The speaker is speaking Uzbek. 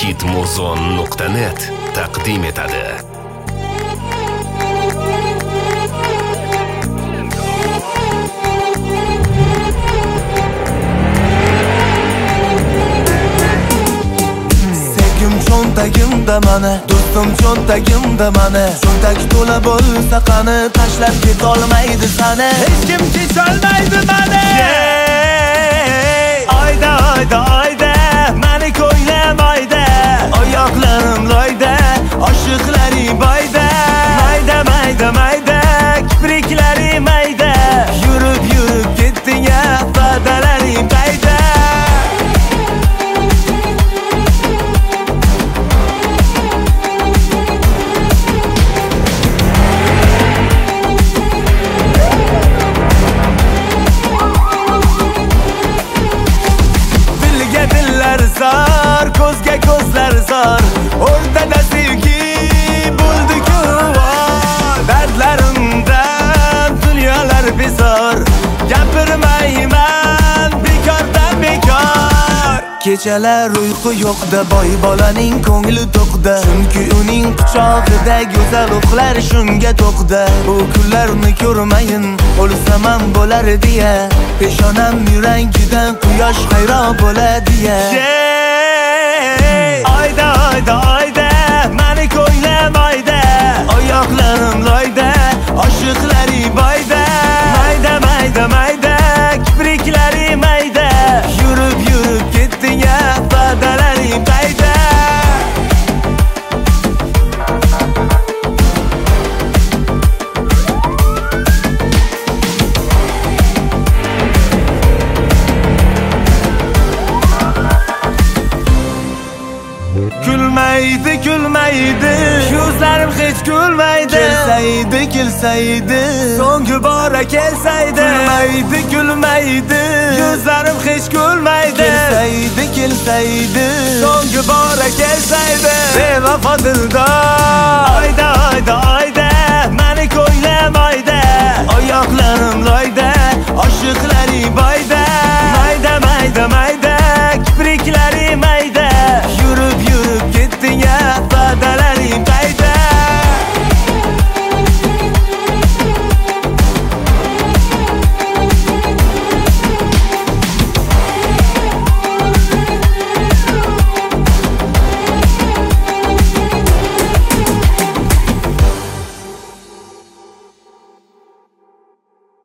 hitmuzon.net taqdim etadi. Cho'ntagimda mana, do'stim cho'ntagimda mana. Cho'ntag to'la bo'lsa qani, tashlab ketolmaydi sani. Hech kim kecholmaydi mani. Oyda, oyda, oyda, meni ko'ylamaydi. Oyoqlarim loyda, oshiqlaring boyda. Mayda, mayda, mayda, kipriklaring mayda. Yurib, yurib ketding-a, va'dalaring qayda? Zar, ko'zga ko'zlar zor, o'rtada sevgi bo'ldi-ku vor. Dardlarimdan dunyolar bezor, gapirmayman bekordan bekor. Kechalar uyqu yo'qda, boy bolaning ko'ngli to'qda. Chunki uning quchog'ida go'zal uxlar shunga to'qda. Bu kunlarni ko'rmayin, o'lsam ham bo'lar deya. Peshonam yurangidan quyosh hayron bo'ladi-ya. Oyda, oyda, oyda, meni ko'ylamaydi. Oyoqlarim loyda, oshiqlaring boyda. Mayda, mayda, mayda, kipriklaring mayda. Yurib, yurib ketding-a, va'dalaring qayda? Kulmaydi, kulmaydi, ko'zlarim hech kulmaydi. Kelsaydi, kelsaydi, so'nggi bora kelsaydi. Kulmaydi, kulmaydi, ko'zlarim hech kulmaydi. Kelsaydi, kelsaydi, so'nggi bora kelsaydi. Bevafo dildor